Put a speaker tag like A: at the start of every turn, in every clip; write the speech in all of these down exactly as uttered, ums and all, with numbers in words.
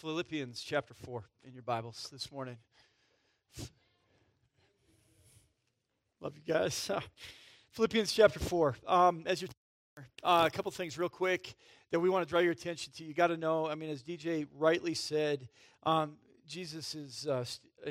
A: Philippians chapter four in your Bibles this morning. Love you guys. Philippians chapter four. Um, as you're uh, a couple things real quick that we want to draw your attention to. You got to know, I mean, as D J rightly said, um, Jesus is, uh,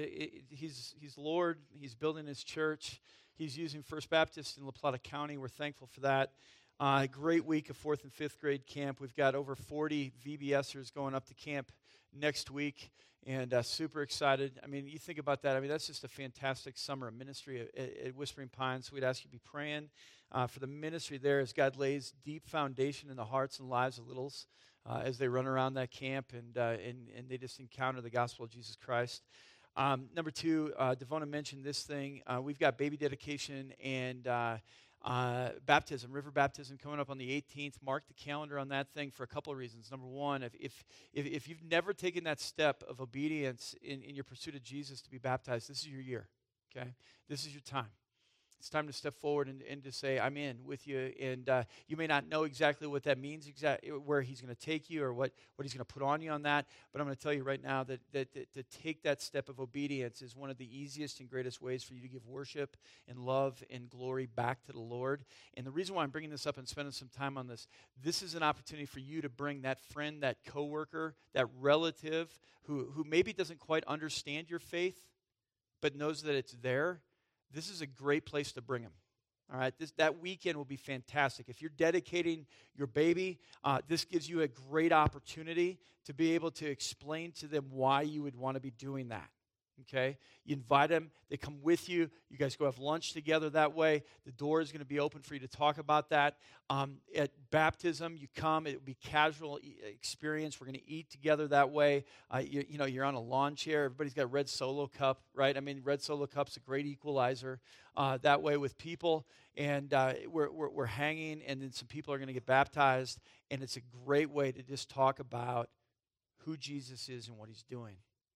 A: he's, he's Lord. He's building his church. He's using First Baptist in La Plata County. We're thankful for that. Uh, great week of fourth and fifth grade camp. We've got over forty VBSers going up to camp next week, and uh, super excited. I mean, you think about that. I mean, that's just a fantastic summer of ministry at, at Whispering Pines. So we'd ask you to be praying uh, for the ministry there as God lays deep foundation in the hearts and lives of littles uh, as they run around that camp and, uh, and and they just encounter the gospel of Jesus Christ. Um, number two, uh, Devona mentioned this thing. Uh, we've got baby dedication and uh, uh, baptism, river baptism coming up on the eighteenth. Mark the calendar on that thing for a couple of reasons. Number one, if if if, if you've never taken that step of obedience in, in your pursuit of Jesus to be baptized, this is your year, okay? This is your time. It's time to step forward and, and to say, I'm in with you. And uh, you may not know exactly what that means, exactly where he's going to take you or what, what he's going to put on you on that. But I'm going to tell you right now that, that, that to take that step of obedience is one of the easiest and greatest ways for you to give worship and love and glory back to the Lord. And the reason why I'm bringing this up and spending some time on this, this is an opportunity for you to bring that friend, that coworker, that relative who, who maybe doesn't quite understand your faith, but knows that it's there. This is a great place to bring them. All right, this, that weekend will be fantastic. If you're dedicating your baby, uh, this gives you a great opportunity to be able to explain to them why you would want to be doing that. Okay, you invite them, they come with you, you guys go have lunch together that way. The door is going to be open for you to talk about that. Um, at baptism, you come, it will be casual e- experience. We're going to eat together that way. Uh, you, you know, you're on a lawn chair. Everybody's got a red Solo cup, right? I mean, red Solo cup's a great equalizer uh, that way with people. And uh, we're, we're, we're hanging, and then some people are going to get baptized. And it's a great way to just talk about who Jesus is and what he's doing.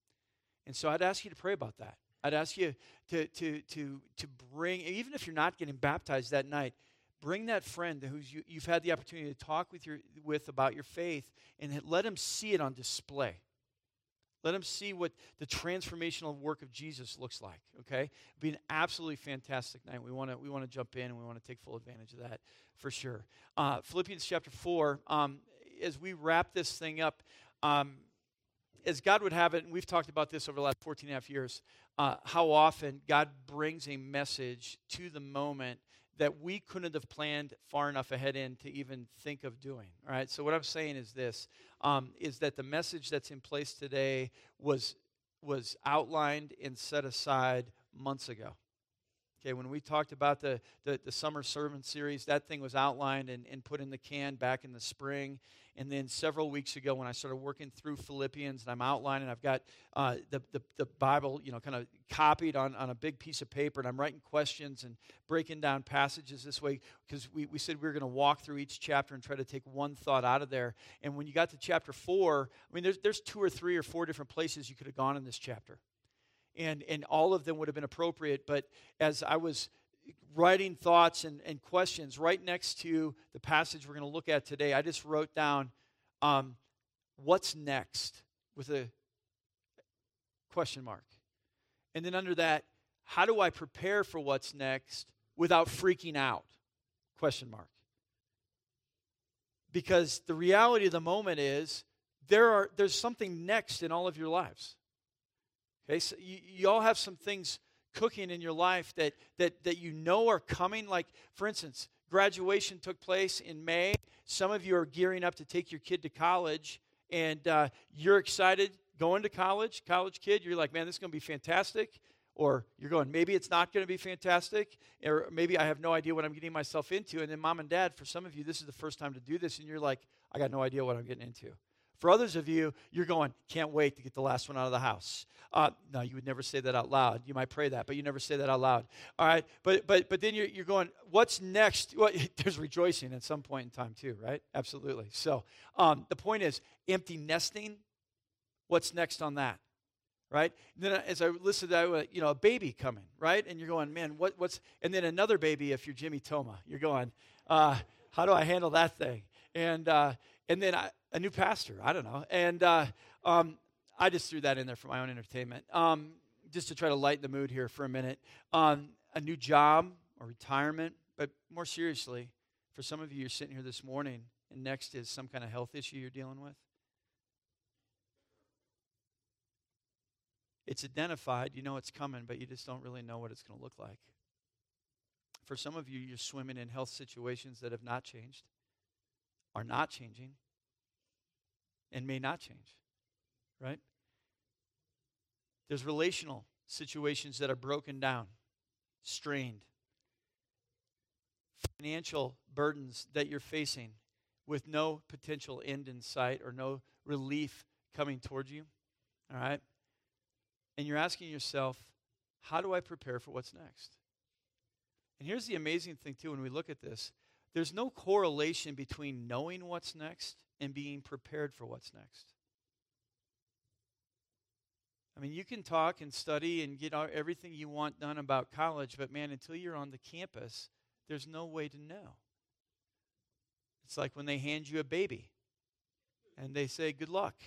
A: And so I'd ask you to pray about that. I'd ask you to to to to bring, even if you're not getting baptized that night, bring that friend who you, you've had the opportunity to talk with your with about your faith, and let him see it on display. Let him see what the transformational work of Jesus looks like. Okay, it'd be an absolutely fantastic night. We want to we want to jump in and we want to take full advantage of that for sure. Uh, Philippians chapter four. Um, as we wrap this thing up. Um, As God would have it, and we've talked about this over the last fourteen and a half years, uh, how often God brings a message to the moment that we couldn't have planned far enough ahead in to even think of doing. All right. So what I'm saying is this: um, is that the message that's in place today was was outlined and set aside months ago. Okay, when we talked about the, the, the summer sermon series, that thing was outlined and, and put in the can back in the spring. And then several weeks ago when I started working through Philippians and I'm outlining, I've got uh, the, the, the Bible, you know, kind of copied on, on a big piece of paper, and I'm writing questions and breaking down passages this way because we, we said we were going to walk through each chapter and try to take one thought out of there. And when you got to chapter four, I mean, there's, there's two or three or four different places you could have gone in this chapter. And and all of them would have been appropriate. But as I was writing thoughts and, and questions right next to the passage we're going to look at today, I just wrote down, um, what's next with a question mark. And then under that, how do I prepare for what's next without freaking out? Question mark. Because the reality of the moment is there are there's something next in all of your lives. Okay, so you, you all have some things cooking in your life that, that, that you know are coming. Like, for instance, graduation took place in May. Some of you are gearing up to take your kid to college, and uh, you're excited going to college, college kid. You're like, man, this is going to be fantastic. Or you're going, maybe it's not going to be fantastic, or maybe I have no idea what I'm getting myself into. And then mom and dad, for some of you, this is the first time to do this, and you're like, I got no idea what I'm getting into. For others of you, you're going, can't wait to get the last one out of the house. Uh, no, you would never say that out loud. You might pray that, but you never say that out loud. All right, but but but then you're you're going, what's next? Well, there's rejoicing at some point in time too, right? Absolutely. So um, the point is, empty nesting. What's next on that? Right? And then as I listened, I you know a baby coming, right? And you're going, man, what what's? And then another baby if you're Jimmy Toma. You're going, uh, how do I handle that thing? And uh, and then I, a new pastor. I don't know. And uh, um, I just threw that in there for my own entertainment, um, just to try to lighten the mood here for a minute. Um, a new job or retirement, but more seriously, for some of you, you're sitting here this morning, and next is some kind of health issue you're dealing with. It's identified, you know it's coming, but you just don't really know what it's going to look like. For some of you, you're swimming in health situations that have not changed, are not changing, and may not change, right? There's relational situations that are broken down, strained. Financial burdens that you're facing with no potential end in sight or no relief coming towards you, all right? And you're asking yourself, how do I prepare for what's next? And here's the amazing thing, too, when we look at this. There's no correlation between knowing what's next and being prepared for what's next. I mean, you can talk and study and get everything you want done about college, but, man, until you're on the campus, there's no way to know. It's like when they hand you a baby and they say, good luck.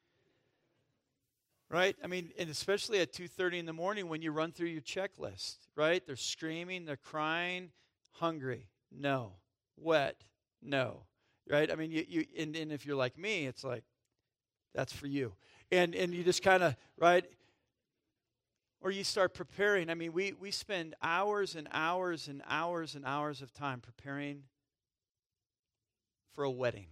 A: Right? I mean, and especially at two thirty in the morning when you run through your checklist, right? They're screaming, they're crying, hungry, no. Wet, no. Right? I mean, you, you and, and if you're like me, it's like, that's for you. And and you just kind of, right? Or you start preparing. I mean, we, we spend hours and hours and hours and hours of time preparing for a wedding.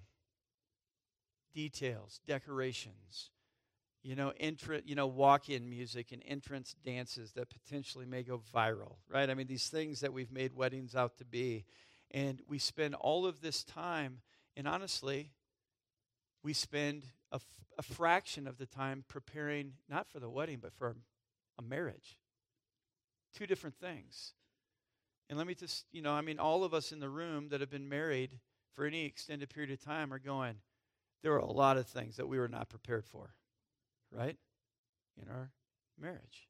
A: Details, decorations, you know, entr- you know, walk-in music and entrance dances that potentially may go viral, right? I mean, these things that we've made weddings out to be. And we spend all of this time, and honestly, we spend a, f- a fraction of the time preparing not for the wedding, but for a marriage. Two different things. And let me just, you know, I mean, all of us in the room that have been married for any extended period of time are going, there are a lot of things that we were not prepared for, right, in our marriage.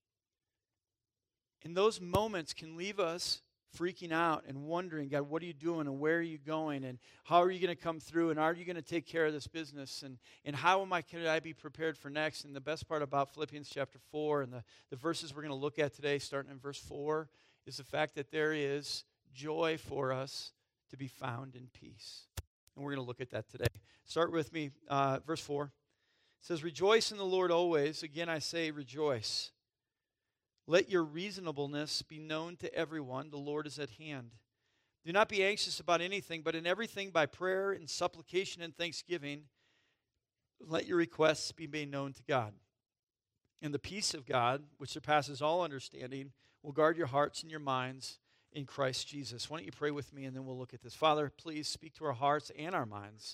A: And those moments can leave us freaking out and wondering, God, what are you doing and where are you going and how are you going to come through and are you going to take care of this business and, and how am I, can I be prepared for next? And the best part about Philippians chapter four and the, the verses we're going to look at today, starting in verse four, is the fact that there is joy for us to be found in peace. And we're going to look at that today. Start with me, uh, verse four. It says, rejoice in the Lord always. Again, I say rejoice. Let your reasonableness be known to everyone. The Lord is at hand. Do not be anxious about anything, but in everything by prayer and supplication and thanksgiving, let your requests be made known to God. And the peace of God, which surpasses all understanding, will guard your hearts and your minds in Christ Jesus. Why don't you pray with me and then we'll look at this. Father, please speak to our hearts and our minds.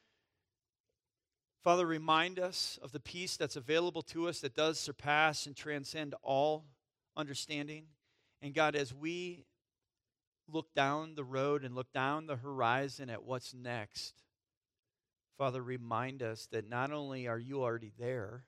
A: Father, remind us of the peace that's available to us that does surpass and transcend all understanding. And God, as we look down the road and look down the horizon at what's next, Father, remind us that not only are you already there,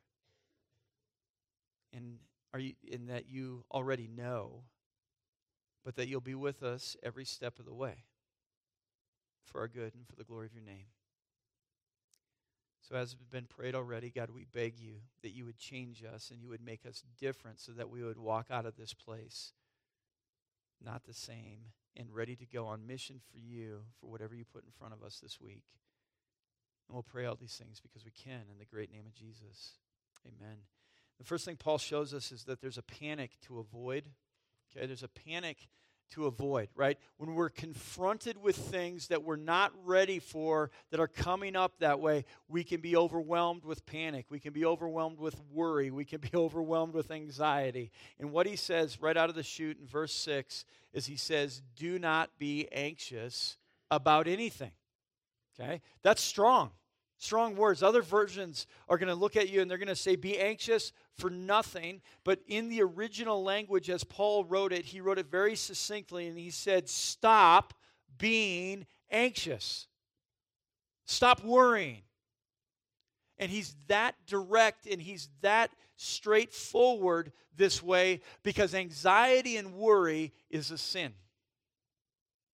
A: and are you in that you already know, but that you'll be with us every step of the way for our good and for the glory of your name. So as has been prayed already, God, we beg you that you would change us and you would make us different so that we would walk out of this place not the same and ready to go on mission for you for whatever you put in front of us this week. And we'll pray all these things because we can in the great name of Jesus. Amen. The first thing Paul shows us is that there's a panic to avoid. Okay, there's a panic to avoid, right? When we're confronted with things that we're not ready for that are coming up that way, we can be overwhelmed with panic. We can be overwhelmed with worry. We can be overwhelmed with anxiety. And what he says right out of the chute in verse six is he says, do not be anxious about anything. Okay? That's strong. Strong words. Other versions are going to look at you and they're going to say, be anxious for nothing. But in the original language, as Paul wrote it, he wrote it very succinctly and he said, stop being anxious. Stop worrying. And he's that direct and he's that straightforward this way because anxiety and worry is a sin.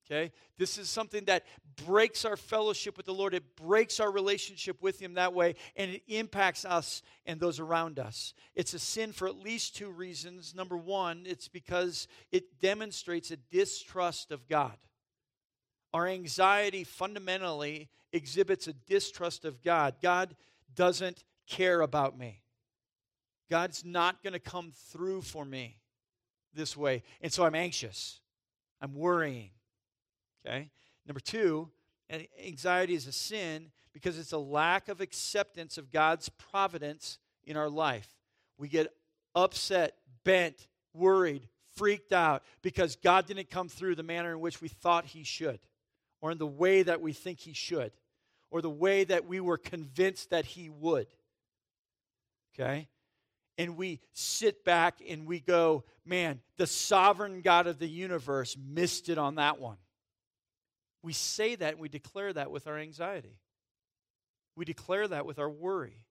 A: Okay? This is something that breaks our fellowship with the Lord. It breaks our relationship with Him that way, and it impacts us and those around us. It's a sin for at least two reasons. Number one, it's because it demonstrates a distrust of God. Our anxiety fundamentally exhibits a distrust of God. God doesn't care about me. God's not going to come through for me this way. And so I'm anxious. I'm worrying. Okay? Number two, anxiety is a sin because it's a lack of acceptance of God's providence in our life. We get upset, bent, worried, freaked out because God didn't come through the manner in which we thought He should, or in the way that we think He should, or the way that we were convinced that He would. Okay? And we sit back and we go, man, the sovereign God of the universe missed it on that one. We say that and we declare that with our anxiety. We declare that with our worry.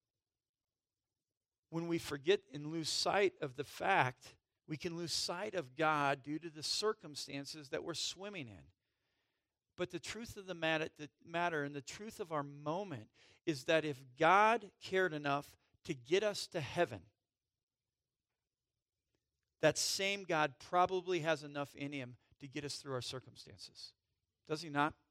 A: When we forget and lose sight of the fact, we can lose sight of God due to the circumstances that we're swimming in. But the truth of the matter, the matter and the truth of our moment is that if God cared enough to get us to heaven, that same God probably has enough in Him to get us through our circumstances. Does He not?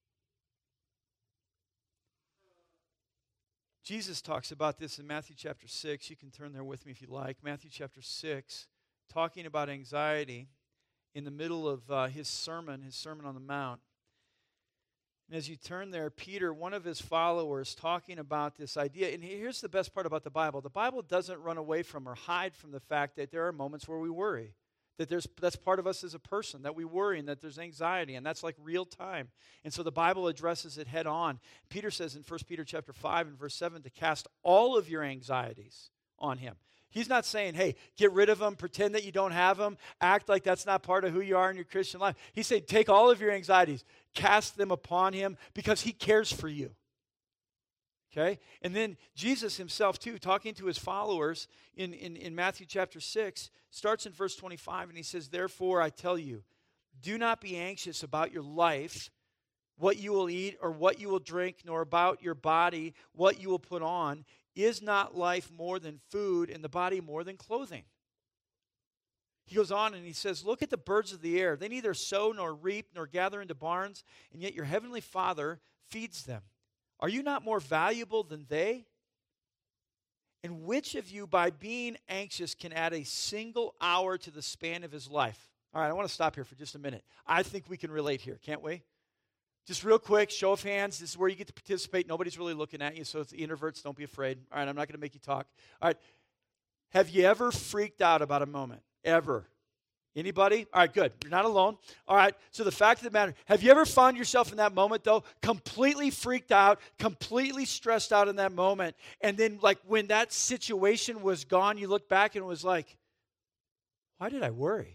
A: Jesus talks about this in Matthew chapter six. You can turn there with me if you like. Matthew chapter six, talking about anxiety in the middle of uh, His sermon, His Sermon on the Mount. And as you turn there, Peter, one of His followers, talking about this idea. And here's the best part about the Bible. The Bible doesn't run away from or hide from the fact that there are moments where we worry. That there's that's part of us as a person, that we worry and that there's anxiety, and that's like real time. And so the Bible addresses it head on. Peter says in First Peter chapter five and verse seven to cast all of your anxieties on Him. He's not saying, hey, get rid of them, pretend that you don't have them, act like that's not part of who you are in your Christian life. He's saying, take all of your anxieties, cast them upon Him because He cares for you. Okay? And then Jesus Himself, too, talking to His followers in, in, in Matthew chapter six, starts in verse twenty-five, and He says, therefore I tell you, do not be anxious about your life, what you will eat or what you will drink, nor about your body, what you will put on. Is not life more than food, and the body more than clothing? He goes on and he says, look at the birds of the air. They neither sow nor reap nor gather into barns, and yet your heavenly Father feeds them. Are you not more valuable than they? And which of you, by being anxious, can add a single hour to the span of his life? All right, I want to stop here for just a minute. I think we can relate here, can't we? Just real quick, show of hands. This is where you get to participate. Nobody's really looking at you, so it's the introverts. Don't be afraid. All right, I'm not going to make you talk. All right, have you ever freaked out about a moment? Ever? Anybody? All right, good. You're not alone. All right, so the fact of the matter, have you ever found yourself in that moment, though, completely freaked out, completely stressed out in that moment, and then, like, when that situation was gone, you look back and it was like, why did I worry?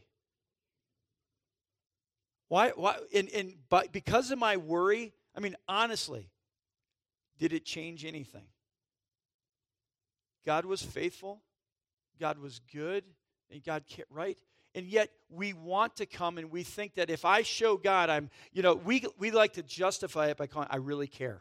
A: Why? Why? And, and but because of my worry, I mean, honestly, did it change anything? God was faithful. God was good. And God cared, right? And yet we want to come and we think that if I show God, I'm, you know, we we like to justify it by calling, I really care.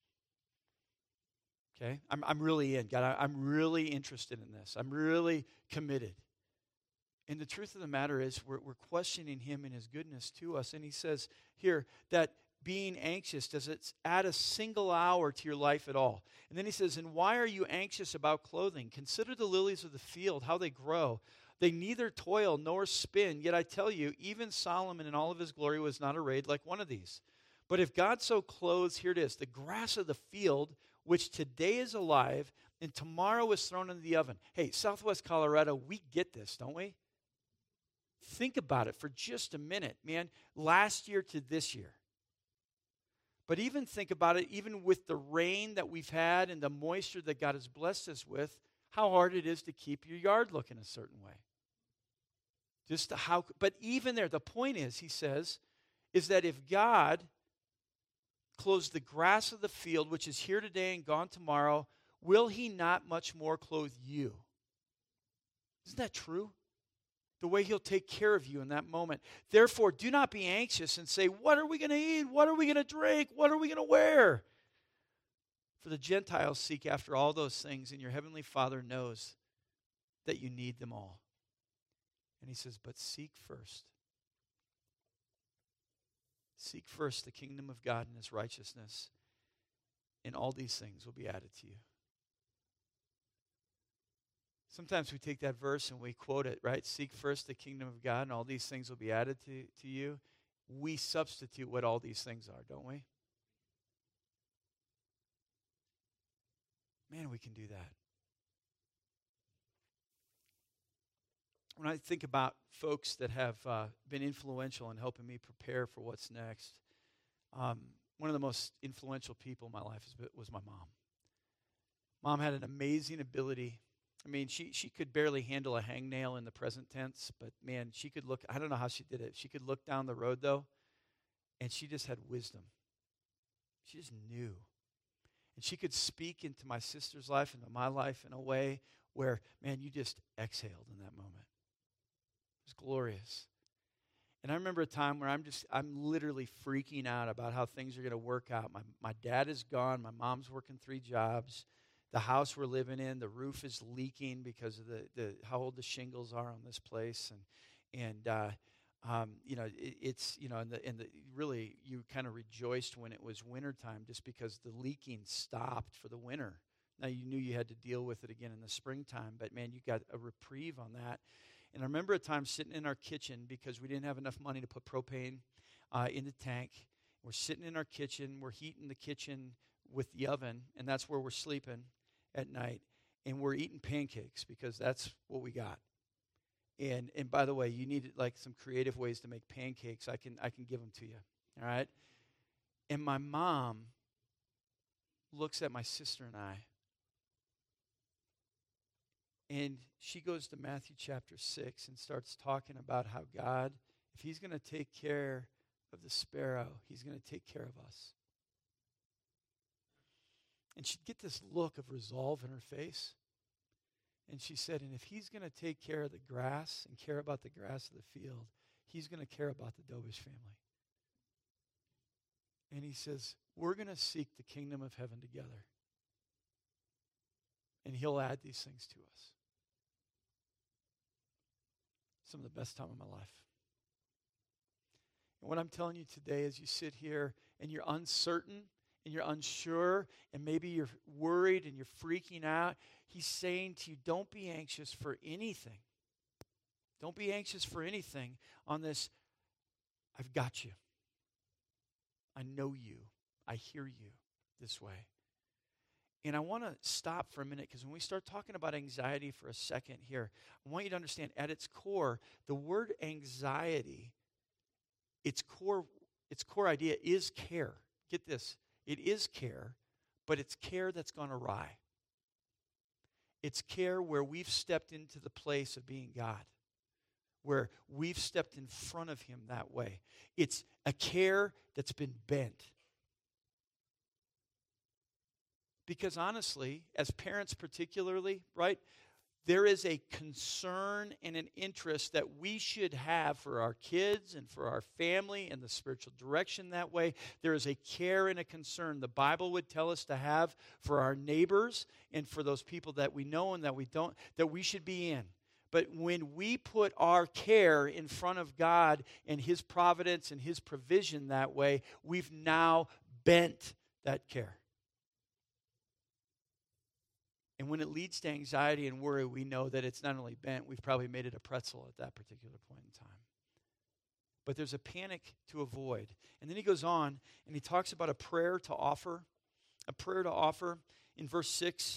A: Okay? I'm I'm really in. God, I, I'm really interested in this. I'm really committed. And the truth of the matter is we're, we're questioning Him and His goodness to us. And He says here that being anxious, does it add a single hour to your life at all? And then He says, and why are you anxious about clothing? Consider the lilies of the field, how they grow. They neither toil nor spin. Yet I tell you, even Solomon in all of his glory was not arrayed like one of these. But if God so clothes, here it is, the grass of the field, which today is alive and tomorrow is thrown into the oven. Hey, Southwest Colorado, we get this, don't we? Think about it for just a minute, man. Last year to this year. But even think about it, even with the rain that we've had and the moisture that God has blessed us with, how hard it is to keep your yard looking a certain way. Just how, but even there, the point is, he says, is that if God clothes the grass of the field, which is here today and gone tomorrow, will He not much more clothe you? Isn't that true? the way he'll take care of you in that moment. Therefore, do not be anxious and say, what are we going to eat? What are we going to drink? What are we going to wear? For the Gentiles seek after all those things, and your heavenly Father knows that you need them all. And he says, but seek first. Seek first the kingdom of God and his righteousness, and all these things will be added to you. Sometimes we take that verse and we quote it, right? Seek first the kingdom of God, and all these things will be added to, to you. We substitute what all these things are, don't we? Man, we can do that. When I think about folks that have uh, been influential in helping me prepare for what's next, um, one of the most influential people in my life was my mom. Mom had an amazing ability. I mean, she, she could barely handle a hangnail in the present tense, but man, she could look, I don't know how she did it. She could look down the road, though, and she just had wisdom. She just knew. And she could speak into my sister's life, into my life in a way where, man, you just exhaled in that moment. It was glorious. And I remember a time where I'm just, I'm literally freaking out about how things are going to work out. My, my dad is gone. My mom's working three jobs. The house we're living in, the roof is leaking because of the, the how old the shingles are on this place. And, and uh, um, you know, it, it's, you know, and the, and the, really you kind of rejoiced when it was wintertime just because the leaking stopped for the winter. Now, you knew you had to deal with it again in the springtime, but man, you got a reprieve on that. And I remember a time sitting in our kitchen because we didn't have enough money to put propane uh, in the tank. We're sitting in our kitchen. We're heating the kitchen with the oven, and that's where we're sleeping at night. And we're eating pancakes because that's what we got. And and by the way, you need like some creative ways to make pancakes. I can I can give them to you. All right. And my mom looks at my sister and I, and she goes to Matthew chapter six and starts talking about how God, if he's going to take care of the sparrow, he's going to take care of us. And she'd get this look of resolve in her face. And she said, and if he's going to take care of the grass and care about the grass of the field, he's going to care about the Dobish family. And he says, we're going to seek the kingdom of heaven together. And he'll add these things to us. Some of the best time of my life. And what I'm telling you today as you sit here and you're uncertain and you're unsure and maybe you're worried and you're freaking out, he's saying to you, don't be anxious for anything. Don't be anxious for anything on this. I've got you. I know you. I hear you this way. And I want to stop for a minute because when we start talking about anxiety for a second here, I want you to understand at its core, the word anxiety, its core, its core idea is care. Get this. It is care, but it's care that's gone awry. It's care where we've stepped into the place of being God, where we've stepped in front of him that way. It's a care that's been bent. Because honestly, as parents particularly, right, there is a concern and an interest that we should have for our kids and for our family and the spiritual direction that way. There is a care and a concern the Bible would tell us to have for our neighbors and for those people that we know and that we don't, that we should be in. But when we put our care in front of God and his providence and his provision that way, we've now bent that care. And when it leads to anxiety and worry, we know that it's not only bent, we've probably made it a pretzel at that particular point in time. But there's a panic to avoid. And then he goes on and he talks about a prayer to offer. A prayer to offer in verse six.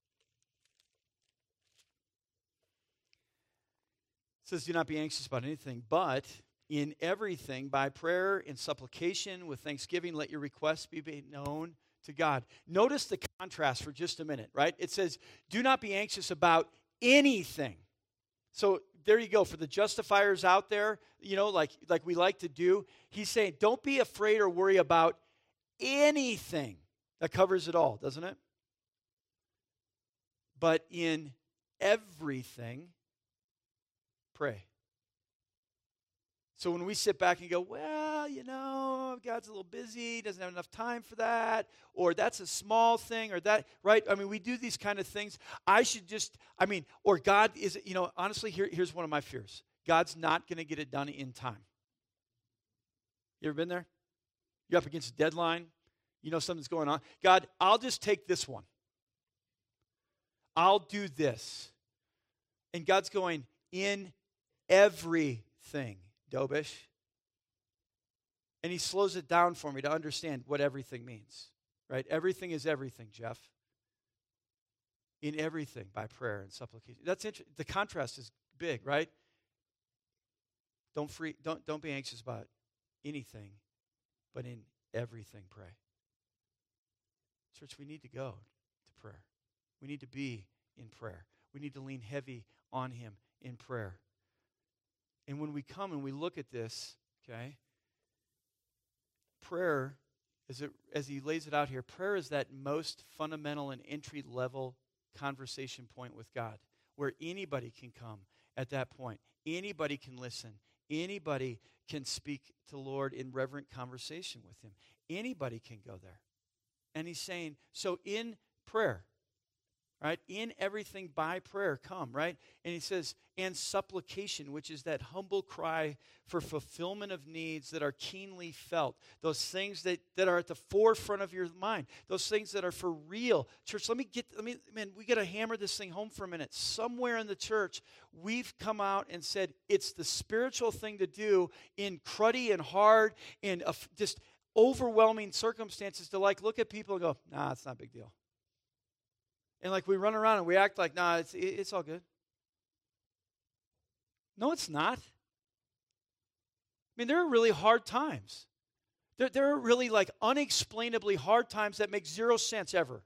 A: It says, do not be anxious about anything, but in everything, by prayer and supplication with thanksgiving, let your requests be made known to God. Notice the contrast for just a minute, right? It says, do not be anxious about anything. So there you go. For the justifiers out there, you know, like, like we like to do, he's saying, don't be afraid or worry about anything. That covers it all, doesn't it? But in everything, pray. So when we sit back and go, well, you know, God's a little busy, doesn't have enough time for that, or that's a small thing, or that, right? I mean, we do these kind of things. I should just, I mean, or God is, you know, honestly, here, here's one of my fears. God's not going to get it done in time. You ever been there? You're up against a deadline. You know something's going on. God, I'll just take this one. I'll do this. And God's going, in everything, Dobish. And he slows it down for me to understand what everything means, right? Everything is everything, Jeff. In everything by prayer and supplication. That's interesting. The contrast is big, right? Don't free, don't don't be anxious about anything, but in everything pray. Church, we need to go to prayer. We need to be in prayer. We need to lean heavy on him in prayer. And when we come and we look at this, okay, prayer, as, it, as he lays it out here, prayer is that most fundamental and entry-level conversation point with God, where anybody can come at that point. Anybody can listen. Anybody can speak to the Lord in reverent conversation with him. Anybody can go there. And he's saying, so in prayer, right? In everything by prayer come, right? And he says, and supplication, which is that humble cry for fulfillment of needs that are keenly felt. Those things that, that are at the forefront of your mind. Those things that are for real. Church, let me get, let me, man, we got to hammer this thing home for a minute. Somewhere in the church, we've come out and said it's the spiritual thing to do in cruddy and hard and uh, just overwhelming circumstances to like look at people and go, nah, it's not a big deal. And like we run around and we act like, nah, it's it's all good. No, it's not. I mean, there are really hard times. There, there are really like unexplainably hard times that make zero sense ever.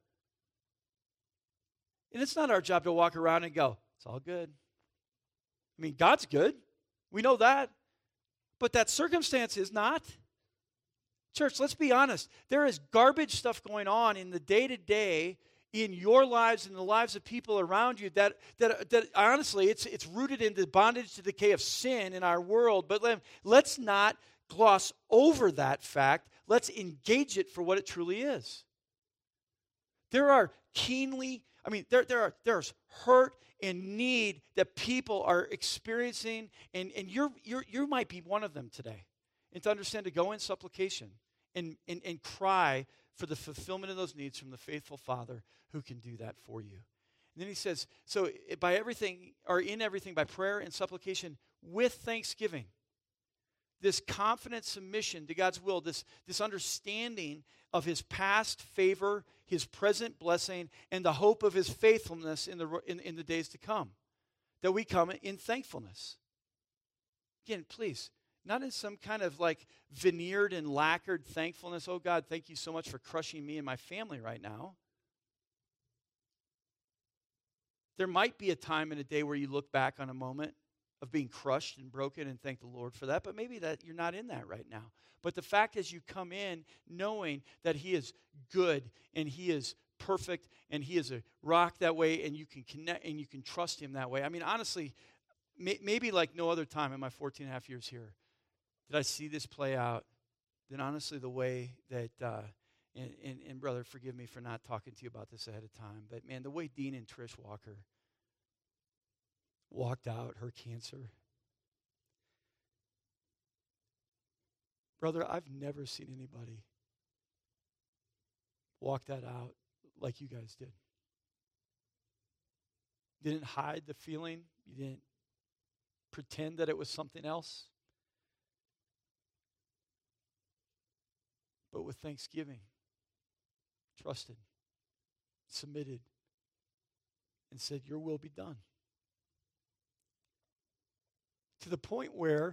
A: And it's not our job to walk around and go, it's all good. I mean, God's good. We know that. But that circumstance is not. Church, let's be honest. There is garbage stuff going on in the day-to-day in your lives and the lives of people around you that, that, that honestly, it's, it's rooted in the bondage to decay of sin in our world. But let, let's not gloss over that fact. Let's engage it for what it truly is. There are keenly, I mean, there, there are there's hurt and need that people are experiencing, and, and you're, you're, you might be one of them today. And to understand to go in supplication and, and, and cry for the fulfillment of those needs from the faithful Father who can do that for you. And then he says, so by everything, or in everything, by prayer and supplication with thanksgiving. This confident submission to God's will, this, this understanding of his past favor, his present blessing, and the hope of his faithfulness in the, in, in the days to come. That we come in thankfulness. Again, please, not in some kind of like veneered and lacquered thankfulness. Oh God, thank you so much for crushing me and my family right now. There might be a time in a day where you look back on a moment of being crushed and broken and thank the Lord for that, but maybe that you're not in that right now. But the fact is you come in knowing that he is good and he is perfect and he is a rock that way and you can connect and you can trust him that way. I mean, honestly, may, maybe like no other time in my fourteen and a half years here did I see this play out than honestly the way that, uh, and, and, and brother, forgive me for not talking to you about this ahead of time, but man, the way Dean and Trish Walker walked out her cancer. Brother, I've never seen anybody walk that out like you guys did. You didn't hide the feeling. You didn't pretend that it was something else. But with thanksgiving, trusted, submitted, and said, your will be done. To the point where,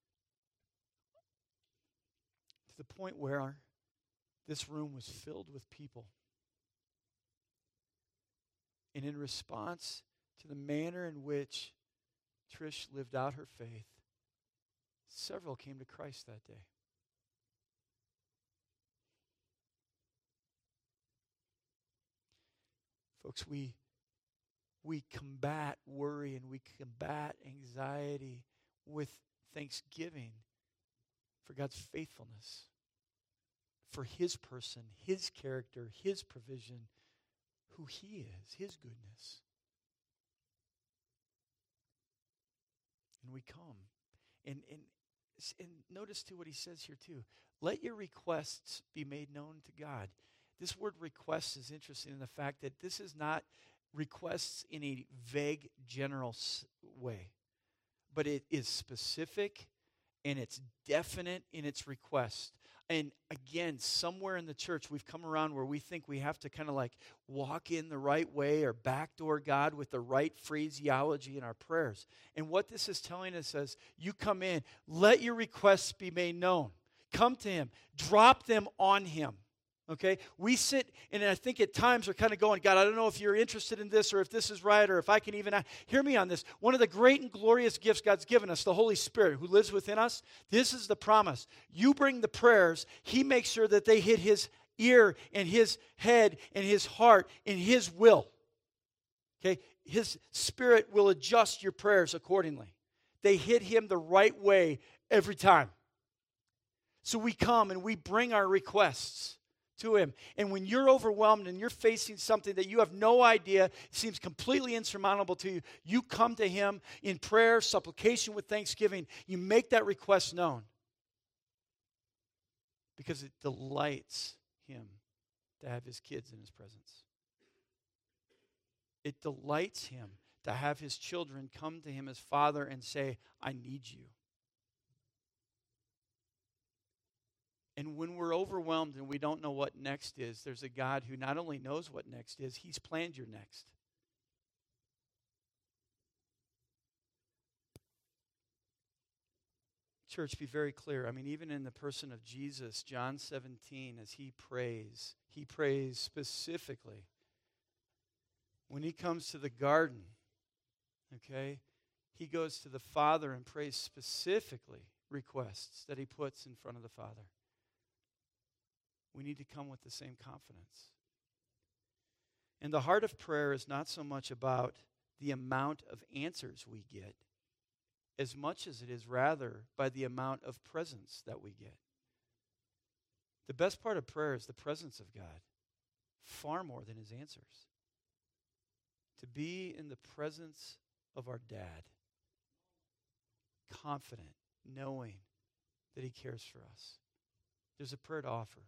A: to the point where this room was filled with people. And in response to the manner in which Trish lived out her faith, several came to Christ that day. Folks, we we combat worry and we combat anxiety with thanksgiving for God's faithfulness, for his person, his character, his provision, who he is, his goodness. And we come. And, and, and notice too what he says here too. Let your requests be made known to God. This word request is interesting in the fact that this is not requests in a vague, general way, but it is specific and it's definite in its request. And again, somewhere in the church, we've come around where we think we have to kind of like walk in the right way or backdoor God with the right phraseology in our prayers. And what this is telling us is, you come in, let your requests be made known. Come to him. Drop them on him. Okay? We sit, and I think at times we're kind of going, God, I don't know if you're interested in this or if this is right or if I can even, hear me on this. One of the great and glorious gifts God's given us, the Holy Spirit who lives within us, this is the promise. You bring the prayers, he makes sure that they hit his ear and his head and his heart and his will. Okay? His Spirit will adjust your prayers accordingly. They hit him the right way every time. So we come and we bring our requests to him. And when you're overwhelmed and you're facing something that you have no idea, seems completely insurmountable to you, you come to him in prayer, supplication with thanksgiving. You make that request known because it delights him to have his kids in his presence. It delights him to have his children come to him as Father and say, I need you. And when we're overwhelmed and we don't know what next is, there's a God who not only knows what next is, he's planned your next. Church, be very clear. I mean, even in the person of Jesus, John seventeen, as he prays, he prays specifically. When he comes to the garden, okay, he goes to the Father and prays specifically requests that he puts in front of the Father. We need to come with the same confidence. And the heart of prayer is not so much about the amount of answers we get, as much as it is rather by the amount of presence that we get. The best part of prayer is the presence of God, far more than his answers. To be in the presence of our dad, confident, knowing that he cares for us. There's a prayer to offer.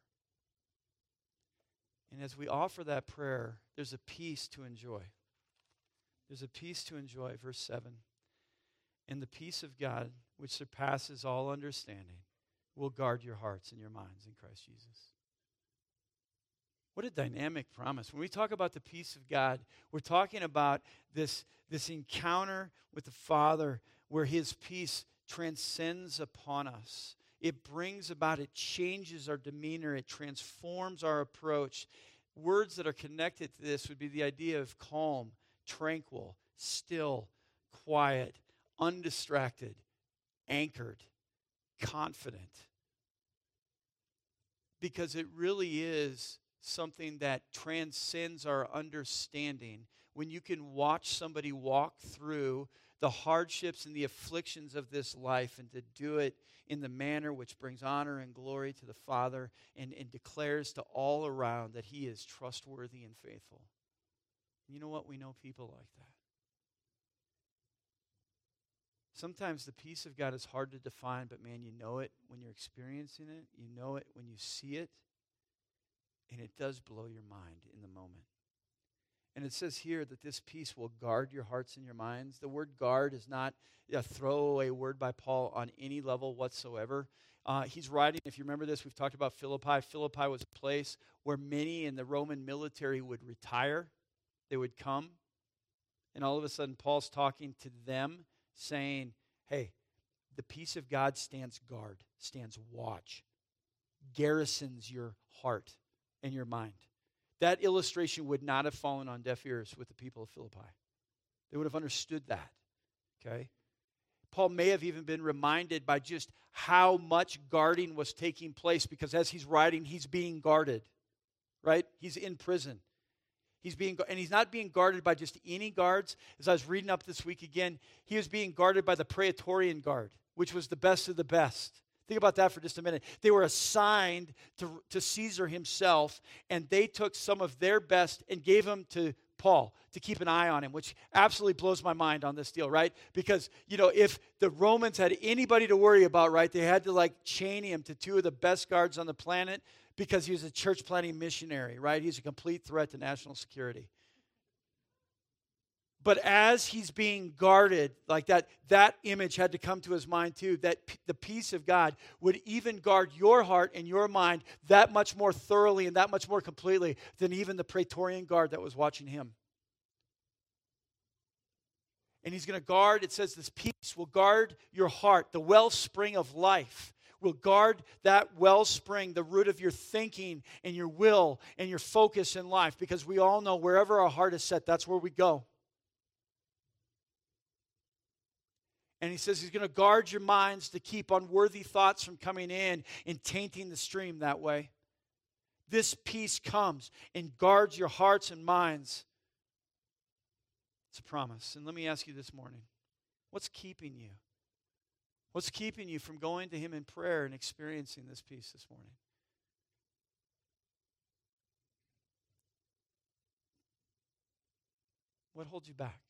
A: And as we offer that prayer, there's a peace to enjoy. There's a peace to enjoy, verse seven. And the peace of God, which surpasses all understanding, will guard your hearts and your minds in Christ Jesus. What a dynamic promise. When we talk about the peace of God, we're talking about this, this encounter with the Father where his peace transcends upon us. It brings about, it changes our demeanor, it transforms our approach. Words that are connected to this would be the idea of calm, tranquil, still, quiet, undistracted, anchored, confident. Because it really is something that transcends our understanding. When you can watch somebody walk through the hardships and the afflictions of this life and to do it in the manner which brings honor and glory to the Father and, and declares to all around that he is trustworthy and faithful. You know what? We know people like that. Sometimes the peace of God is hard to define, but man, you know it when you're experiencing it. You know it when you see it. And it does blow your mind in the moment. And it says here that this peace will guard your hearts and your minds. The word guard is not a throwaway word by Paul on any level whatsoever. Uh, he's writing, if you remember this, we've talked about Philippi. Philippi was a place where many in the Roman military would retire. They would come. And all of a sudden, Paul's talking to them, saying, hey, the peace of God stands guard, stands watch, garrisons your heart and your mind. That illustration would not have fallen on deaf ears with the people of Philippi. They would have understood that, okay? Paul may have even been reminded by just how much guarding was taking place, because as he's writing, he's being guarded, right? He's in prison. He's being, and he's not being guarded by just any guards. As I was reading up this week again, he was being guarded by the Praetorian Guard, which was the best of the best. Think about that for just a minute. They were assigned to, to Caesar himself, and they took some of their best and gave them to Paul to keep an eye on him, which absolutely blows my mind on this deal, right? Because, you know, if the Romans had anybody to worry about, right, they had to, like, chain him to two of the best guards on the planet because he was a church planting missionary, right? He's a complete threat to national security. But as he's being guarded, like that, that image had to come to his mind too, that p- the peace of God would even guard your heart and your mind that much more thoroughly and that much more completely than even the Praetorian guard that was watching him. And he's going to guard, it says this peace will guard your heart, the wellspring of life. Will guard that wellspring, the root of your thinking and your will and your focus in life, because we all know wherever our heart is set, that's where we go. And he says he's going to guard your minds to keep unworthy thoughts from coming in and tainting the stream that way. This peace comes and guards your hearts and minds. It's a promise. And let me ask you this morning, what's keeping you? What's keeping you from going to him in prayer and experiencing this peace this morning? What holds you back?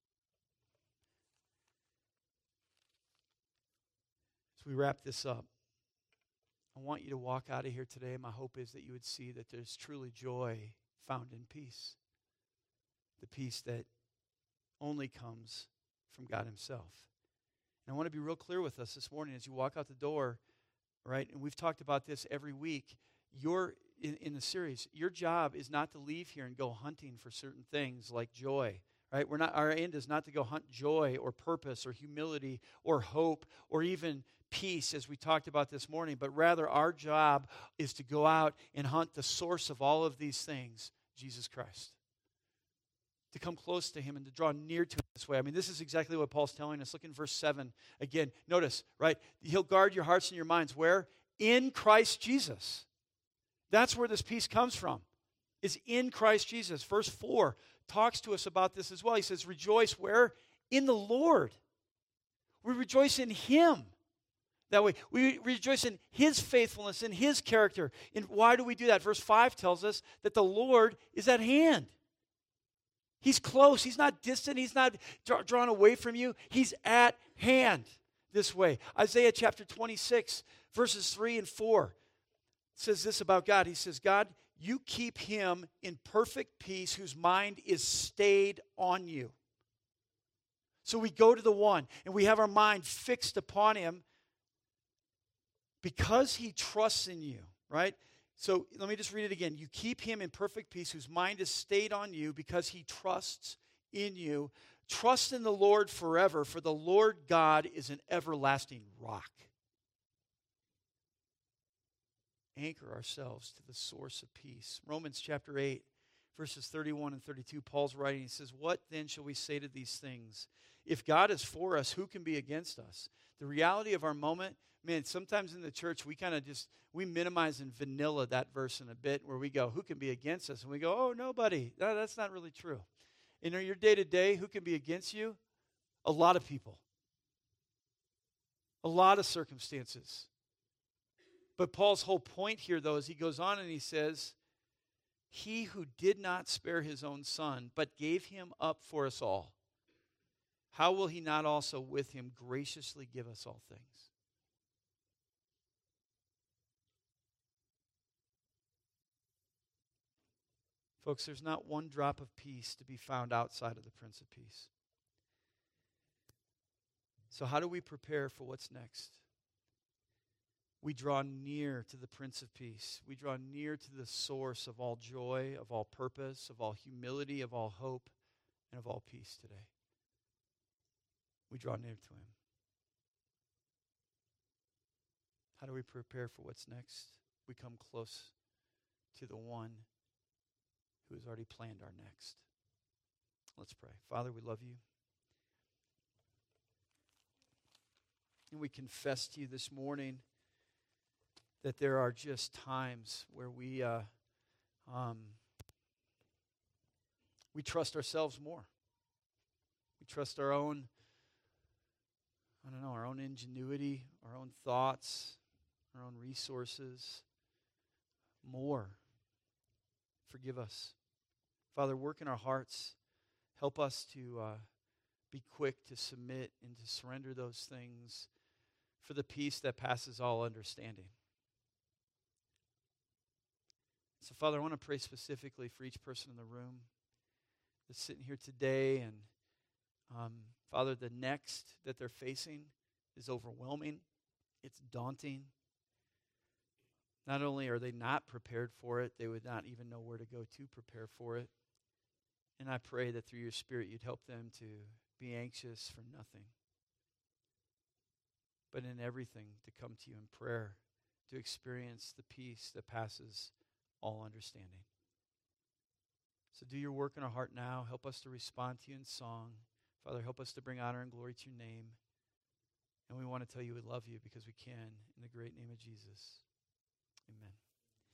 A: As we wrap this up, I want you to walk out of here today. My hope is that you would see that there's truly joy found in peace. The peace that only comes from God himself. And I want to be real clear with us this morning as you walk out the door, right? And we've talked about this every week. Your in, in the series, your job is not to leave here and go hunting for certain things like joy. Right? We're not, our end is not to go hunt joy or purpose or humility or hope or even peace, as we talked about this morning, but rather our job is to go out and hunt the source of all of these things, Jesus Christ. To come close to him and to draw near to him this way. I mean, this is exactly what Paul's telling us. Look in verse seven. Again, notice, right? He'll guard your hearts and your minds. Where? In Christ Jesus. That's where this peace comes from, is in Christ Jesus. Verse four talks to us about this as well. He says, rejoice where? In the Lord. We rejoice in him. That way, we rejoice in his faithfulness, in his character. And why do we do that? Verse five tells us that the Lord is at hand. He's close. He's not distant. He's not draw, drawn away from you. He's at hand this way. Isaiah chapter twenty-six, verses three and four says this about God. He says, God, you keep him in perfect peace whose mind is stayed on you. So we go to the one and we have our mind fixed upon him because he trusts in you, right? So let me just read it again. You keep him in perfect peace whose mind is stayed on you because he trusts in you. Trust in the Lord forever, for the Lord God is an everlasting rock. Anchor ourselves to the source of peace. Romans chapter eight, verses thirty-one and thirty-two, Paul's writing, he says, what then shall we say to these things? If God is for us, who can be against us? The reality of our moment, man, sometimes in the church, we kind of just, we minimize and vanilla that verse in a bit where we go, who can be against us? And we go, oh, nobody. No, that's not really true. In your day-to-day, who can be against you? A lot of people. A lot of circumstances. But Paul's whole point here, though, is he goes on and he says, he who did not spare his own son, but gave him up for us all, how will he not also with him graciously give us all things? Folks, there's not one drop of peace to be found outside of the Prince of Peace. So how do we prepare for what's next? We draw near to the Prince of Peace. We draw near to the source of all joy, of all purpose, of all humility, of all hope, and of all peace today. We draw near to him. How do we prepare for what's next? We come close to the one who has already planned our next. Let's pray. Father, we love you. And we confess to you this morning that there are just times where we uh, um, we trust ourselves more. We trust our own, I don't know, our own ingenuity, our own thoughts, our own resources. More. Forgive us. Father, work in our hearts. Help us to uh, be quick to submit and to surrender those things for the peace that passes all understanding. So, Father, I want to pray specifically for each person in the room that's sitting here today. And, um, Father, the next that they're facing is overwhelming. It's daunting. Not only are they not prepared for it, they would not even know where to go to prepare for it. And I pray that through your Spirit you'd help them to be anxious for nothing, but in everything to come to you in prayer, to experience the peace that passes all understanding. So do your work in our heart now. Help us to respond to you in song. Father, help us to bring honor and glory to your name. And we want to tell you we love you because we can. In the great name of Jesus. Amen.